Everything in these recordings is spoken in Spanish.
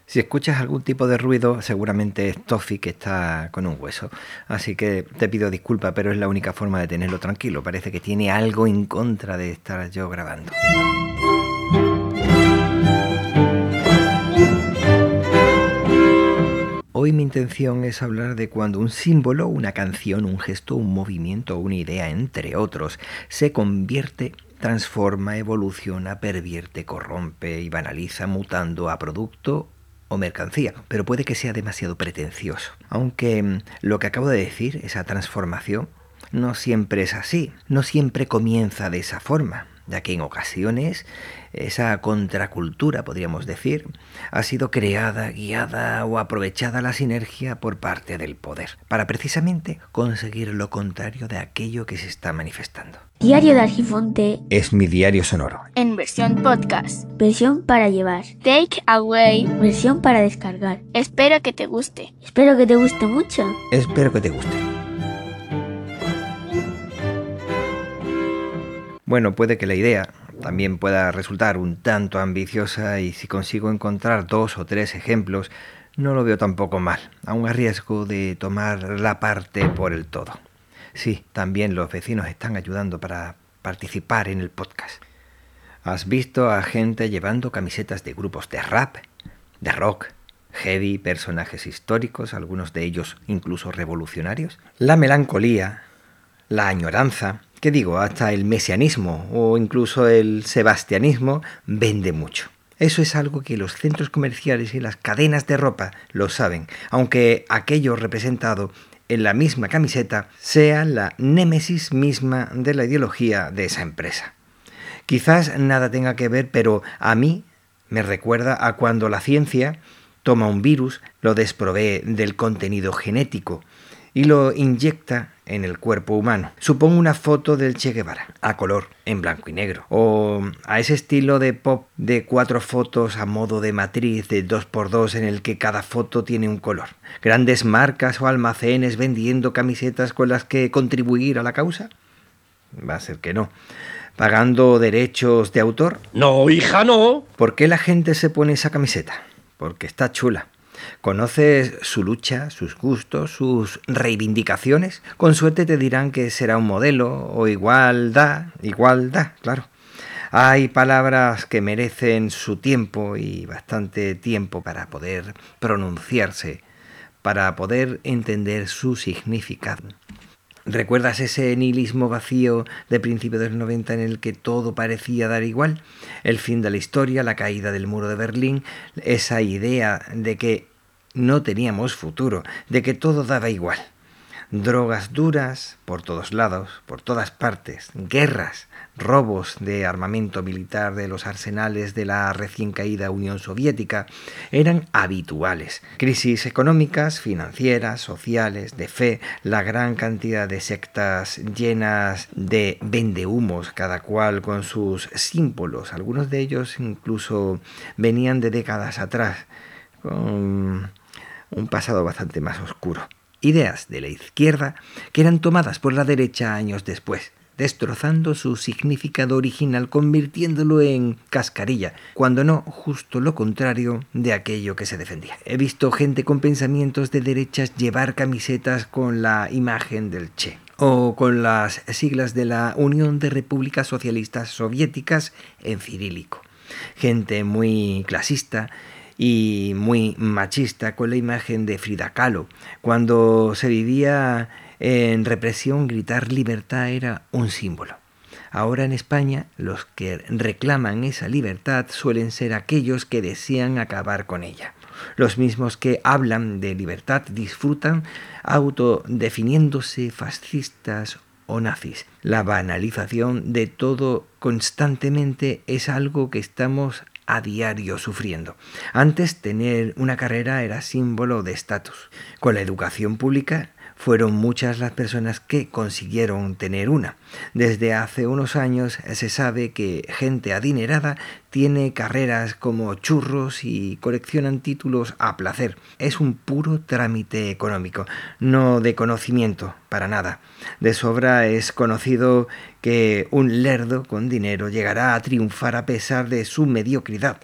Si escuchas algún tipo de ruido, seguramente es Tofi que está con un hueso. Así que te pido disculpas, pero es la única forma de tenerlo tranquilo. Parece que tiene algo en contra de estar yo grabando. Hoy mi intención es hablar de cuando un símbolo, una canción, un gesto, un movimiento, una idea, entre otros, se convierte, transforma, evoluciona, pervierte, corrompe y banaliza, mutando a producto o mercancía, pero puede que sea demasiado pretencioso. Aunque lo que acabo de decir, esa transformación, no siempre es así, no siempre comienza de esa forma, ya que en ocasiones esa contracultura, podríamos decir, ha sido creada, guiada o aprovechada la sinergia por parte del poder, para precisamente conseguir lo contrario de aquello que se está manifestando. Diario de Argifonte es mi diario sonoro. En versión podcast. Versión para llevar. Take away. Versión para descargar. Espero que te guste. Espero que te guste mucho. Espero que te guste. Bueno, puede que la idea también pueda resultar un tanto ambiciosa y si consigo encontrar 2 o 3 ejemplos, no lo veo tampoco mal, aun a riesgo de tomar la parte por el todo. Sí, también los vecinos están ayudando para participar en el podcast. ¿Has visto a gente llevando camisetas de grupos de rap, de rock, heavy, personajes históricos, algunos de ellos incluso revolucionarios? La melancolía, la añoranza, ¿qué digo? Hasta el mesianismo o incluso el sebastianismo vende mucho. Eso es algo que los centros comerciales y las cadenas de ropa lo saben, aunque aquello representado en la misma camiseta sea la némesis misma de la ideología de esa empresa. Quizás nada tenga que ver, pero a mí me recuerda a cuando la ciencia toma un virus, lo desprovee del contenido genético y lo inyecta en el cuerpo humano. Supongo una foto del Che Guevara, a color, en blanco y negro, o a ese estilo de pop de 4 fotos a modo de matriz de 2x2 en el que cada foto tiene un color. Grandes marcas o almacenes vendiendo camisetas con las que contribuir a la causa. Va a ser que no. ¿Pagando derechos de autor? No, hija, no. ¿Por qué la gente se pone esa camiseta? Porque está chula. ¿Conoces su lucha, sus gustos, sus reivindicaciones? Con suerte te dirán que será un modelo o igualdad, claro. Hay palabras que merecen su tiempo y bastante tiempo para poder pronunciarse, para poder entender su significado. ¿Recuerdas ese nihilismo vacío de principios de los 90 en el que todo parecía dar igual? El fin de la historia, la caída del muro de Berlín, esa idea de que no teníamos futuro, de que todo daba igual. Drogas duras por todos lados, por todas partes, guerras, robos de armamento militar de los arsenales de la recién caída Unión Soviética eran habituales. Crisis económicas, financieras, sociales, de fe, la gran cantidad de sectas llenas de vendehumos, cada cual con sus símbolos. Algunos de ellos incluso venían de décadas atrás, con un pasado bastante más oscuro. Ideas de la izquierda que eran tomadas por la derecha años después, destrozando su significado original, convirtiéndolo en cascarilla, cuando no justo lo contrario de aquello que se defendía. He visto gente con pensamientos de derechas llevar camisetas con la imagen del Che, o con las siglas de la Unión de Repúblicas Socialistas Soviéticas en cirílico. Gente muy clasista y muy machista con la imagen de Frida Kahlo. Cuando se vivía en represión, gritar libertad era un símbolo. Ahora en España, los que reclaman esa libertad suelen ser aquellos que desean acabar con ella. Los mismos que hablan de libertad disfrutan autodefiniéndose fascistas o nazis. La banalización de todo constantemente es algo que estamos a diario sufriendo. Antes tener una carrera era símbolo de estatus. Con la educación pública fueron muchas las personas que consiguieron tener una. Desde hace unos años se sabe que gente adinerada tiene carreras como churros y coleccionan títulos a placer. Es un puro trámite económico, no de conocimiento, para nada. De sobra es conocido que un lerdo con dinero llegará a triunfar a pesar de su mediocridad.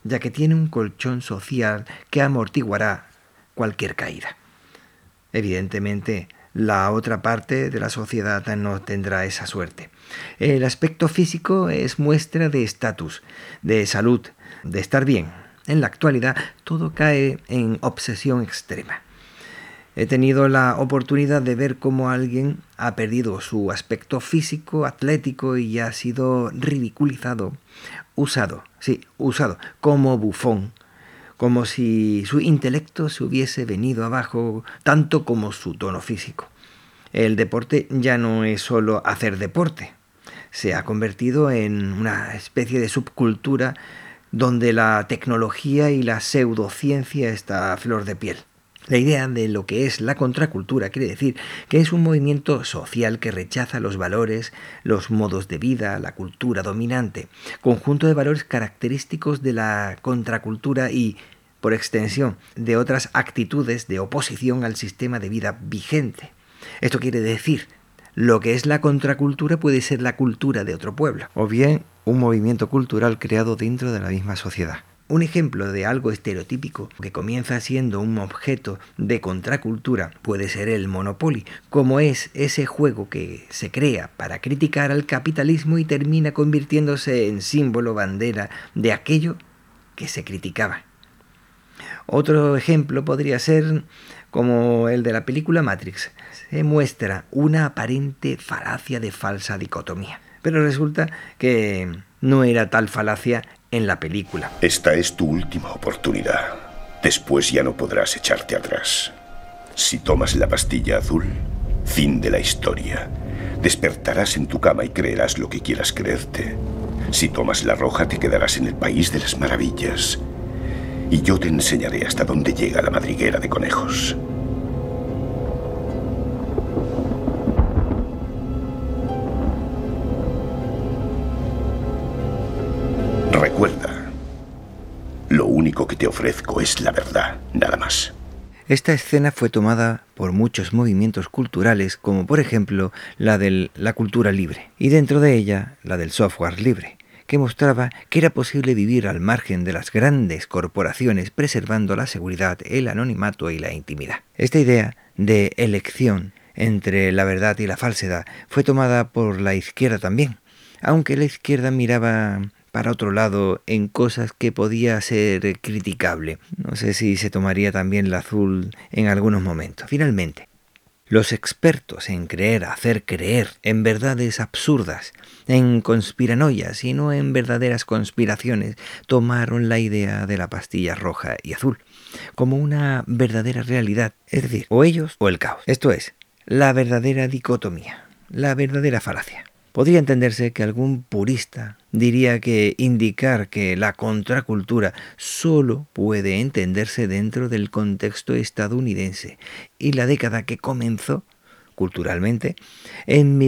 ya que tiene un colchón social que amortiguará cualquier caída. Evidentemente, la otra parte de la sociedad no tendrá esa suerte. El aspecto físico es muestra de estatus, de salud, de estar bien. En la actualidad, todo cae en obsesión extrema. He tenido la oportunidad de ver cómo alguien ha perdido su aspecto físico, atlético y ha sido ridiculizado, usado como bufón, como si su intelecto se hubiese venido abajo tanto como su tono físico. El deporte ya no es solo hacer deporte, se ha convertido en una especie de subcultura donde la tecnología y la pseudociencia está a flor de piel. La idea de lo que es la contracultura quiere decir que es un movimiento social que rechaza los valores, los modos de vida, la cultura dominante, conjunto de valores característicos de la contracultura y, por extensión, de otras actitudes de oposición al sistema de vida vigente. Esto quiere decir, lo que es la contracultura puede ser la cultura de otro pueblo, o bien un movimiento cultural creado dentro de la misma sociedad. Un ejemplo de algo estereotípico que comienza siendo un objeto de contracultura puede ser el Monopoly, como es ese juego que se crea para criticar al capitalismo y termina convirtiéndose en símbolo bandera de aquello que se criticaba. Otro ejemplo podría ser como el de la película Matrix. Se muestra una aparente falacia de falsa dicotomía, pero resulta que no era tal falacia en la película. Esta es tu última oportunidad. Después ya no podrás echarte atrás. Si tomas la pastilla azul, fin de la historia. Despertarás en tu cama y creerás lo que quieras creerte. Si tomas la roja, te quedarás en el país de las maravillas. Y yo te enseñaré hasta dónde llega la madriguera de conejos. Recuerda, lo único que te ofrezco es la verdad, nada más. Esta escena fue tomada por muchos movimientos culturales, como por ejemplo la de la cultura libre, y dentro de ella la del software libre, que mostraba que era posible vivir al margen de las grandes corporaciones preservando la seguridad, el anonimato y la intimidad. Esta idea de elección entre la verdad y la falsedad fue tomada por la izquierda también, aunque la izquierda miraba para otro lado en cosas que podía ser criticable. No sé si se tomaría también la azul en algunos momentos. Finalmente, los expertos en hacer creer en verdades absurdas, en conspiranoias y no en verdaderas conspiraciones, tomaron la idea de la pastilla roja y azul como una verdadera realidad, es decir, o ellos o el caos. Esto es, la verdadera dicotomía, la verdadera falacia. Podría entenderse que algún purista diría que indicar que la contracultura solo puede entenderse dentro del contexto estadounidense y la década que comenzó culturalmente en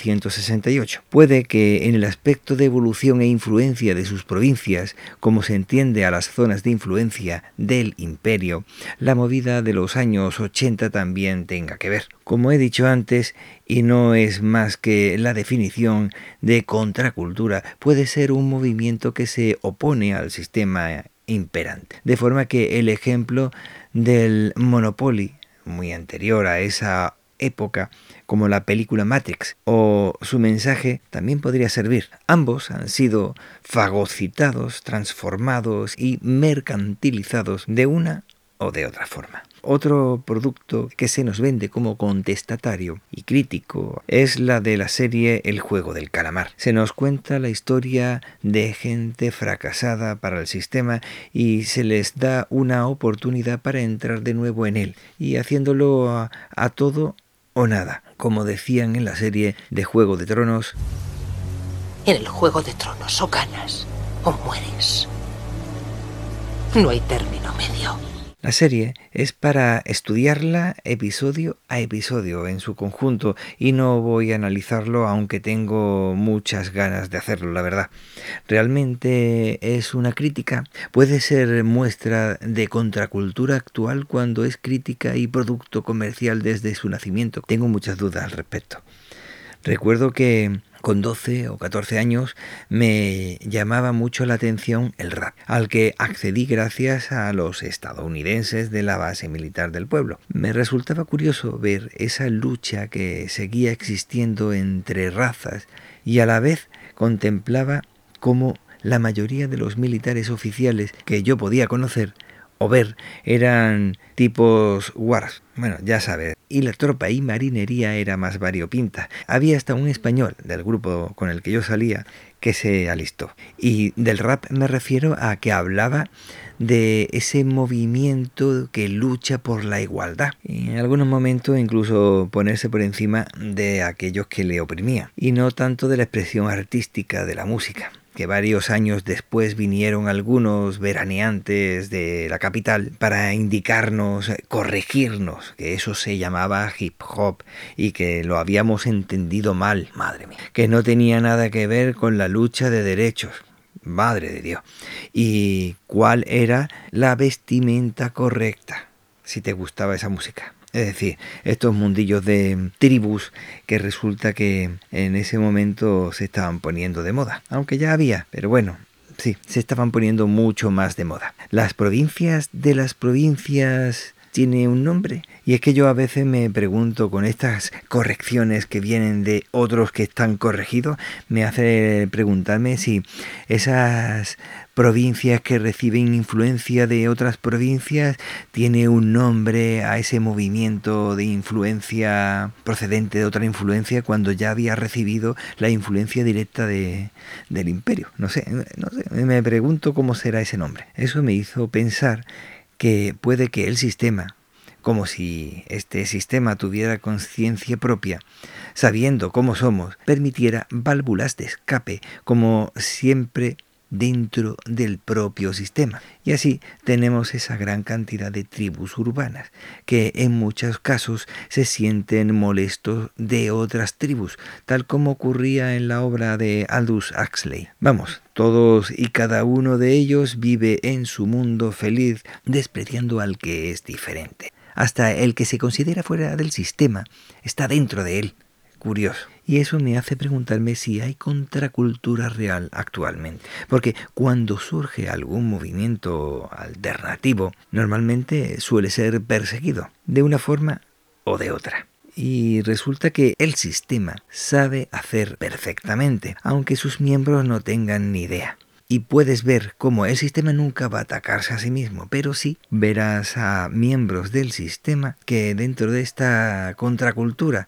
1968. Puede que en el aspecto de evolución e influencia de sus provincias, como se entiende a las zonas de influencia del imperio, la movida de los años 80 también tenga que ver. Como he dicho antes, y no es más que la definición de contracultura, puede ser un movimiento que se opone al sistema imperante. De forma que el ejemplo del Monopoly, muy anterior a esa época, como la película Matrix, o su mensaje también podría servir. Ambos han sido fagocitados, transformados y mercantilizados de una o de otra forma. Otro producto que se nos vende como contestatario y crítico es la de la serie El juego del calamar. Se nos cuenta la historia de gente fracasada para el sistema y se les da una oportunidad para entrar de nuevo en él, y haciéndolo a todo o nada, como decían en la serie de Juego de Tronos. En el Juego de Tronos o ganas o mueres. No hay término medio. La serie es para estudiarla episodio a episodio en su conjunto y no voy a analizarlo, aunque tengo muchas ganas de hacerlo, la verdad. Realmente es una crítica, puede ser muestra de contracultura actual cuando es crítica y producto comercial desde su nacimiento. Tengo muchas dudas al respecto. Recuerdo que con 12 o 14 años me llamaba mucho la atención el rap, al que accedí gracias a los estadounidenses de la base militar del pueblo. Me resultaba curioso ver esa lucha que seguía existiendo entre razas y a la vez contemplaba cómo la mayoría de los militares oficiales que yo podía conocer o ver eran tipos wars, bueno, ya sabes, y la tropa y marinería era más variopinta. Había hasta un español del grupo con el que yo salía que se alistó. Y del rap me refiero a que hablaba de ese movimiento que lucha por la igualdad y en algunos momentos incluso ponerse por encima de aquellos que le oprimían, y no tanto de la expresión artística de la música, que varios años después vinieron algunos veraneantes de la capital para indicarnos, corregirnos, que eso se llamaba hip hop y que lo habíamos entendido mal, madre mía, que no tenía nada que ver con la lucha de derechos. Madre de Dios. ¿Y cuál era la vestimenta correcta si te gustaba esa música? Es decir, estos mundillos de tribus que resulta que en ese momento se estaban poniendo de moda. Aunque ya había, pero bueno, sí, se estaban poniendo mucho más de moda. Las provincias de las provincias tiene un nombre. Y es que yo a veces me pregunto, con estas correcciones que vienen de otros que están corregidos, me hace preguntarme si esas provincias que reciben influencia de otras provincias tiene un nombre a ese movimiento de influencia procedente de otra influencia cuando ya había recibido la influencia directa del imperio. No sé, me pregunto cómo será ese nombre. Eso me hizo pensar que puede que el sistema, como si este sistema tuviera conciencia propia, sabiendo cómo somos, permitiera válvulas de escape, como siempre dentro del propio sistema. Y así tenemos esa gran cantidad de tribus urbanas que en muchos casos se sienten molestos de otras tribus, tal como ocurría en la obra de Aldous Huxley. Vamos, todos y cada uno de ellos vive en su mundo feliz, despreciando al que es diferente. Hasta el que se considera fuera del sistema está dentro de él. Curioso. Y eso me hace preguntarme si hay contracultura real actualmente. Porque cuando surge algún movimiento alternativo, normalmente suele ser perseguido, de una forma o de otra. Y resulta que el sistema sabe hacer perfectamente, aunque sus miembros no tengan ni idea. Y puedes ver cómo el sistema nunca va a atacarse a sí mismo, pero sí verás a miembros del sistema que dentro de esta contracultura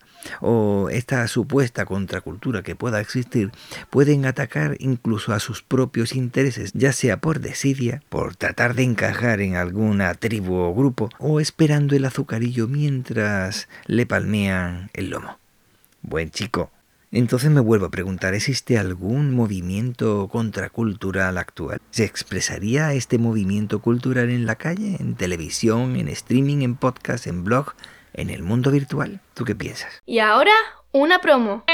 o esta supuesta contracultura que pueda existir, pueden atacar incluso a sus propios intereses, ya sea por desidia, por tratar de encajar en alguna tribu o grupo, o esperando el azucarillo mientras le palmean el lomo. Buen chico. Entonces me vuelvo a preguntar, ¿existe algún movimiento contracultural actual? ¿Se expresaría este movimiento cultural en la calle, en televisión, en streaming, en podcast, en blog, en el mundo virtual? ¿Tú qué piensas? Y ahora, una promo.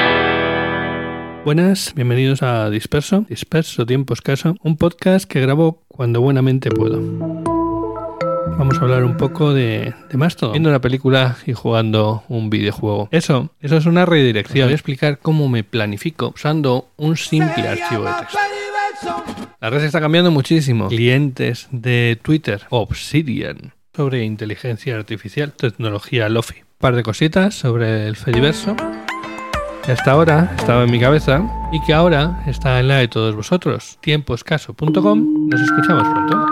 Buenas, bienvenidos a Disperso Tiempo Escaso, un podcast que grabo cuando buenamente puedo. Vamos a hablar un poco de Mastodon, viendo una película y jugando un videojuego. Eso es una redirección. Voy a explicar cómo me planifico usando un simple archivo de texto. La red está cambiando muchísimo. Clientes de Twitter, Obsidian, sobre inteligencia artificial, tecnología Lofi. Un par de cositas sobre el Fediverso, que hasta ahora estaba en mi cabeza y que ahora está en la de todos vosotros. Tiempoescaso.com. Nos escuchamos pronto.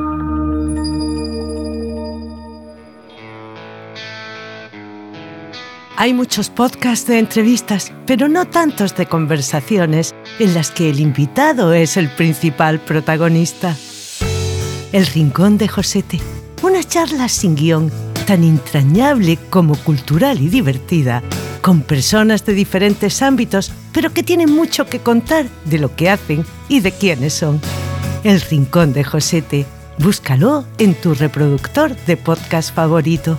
Hay muchos podcasts de entrevistas, pero no tantos de conversaciones en las que el invitado es el principal protagonista. El Rincón de Josete, una charla sin guión, tan entrañable como cultural y divertida, con personas de diferentes ámbitos, pero que tienen mucho que contar de lo que hacen y de quiénes son. El Rincón de Josete, búscalo en tu reproductor de podcast favorito.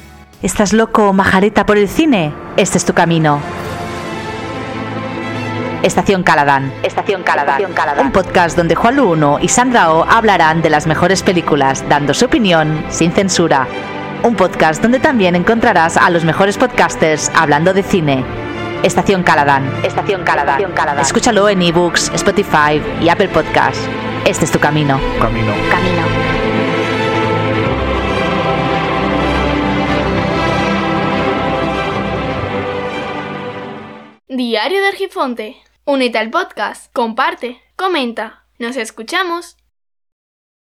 ¿Estás loco o majareta por el cine? Este es tu camino. Estación Caladán. Un podcast donde Juan Lu 1 y Sandra O hablarán de las mejores películas, dando su opinión sin censura. Un podcast donde también encontrarás a los mejores podcasters hablando de cine. Estación Caladán. Escúchalo en ebooks, Spotify y Apple Podcasts. Este es tu camino. Diario de Argifonte. Únete al podcast, comparte, comenta. Nos escuchamos.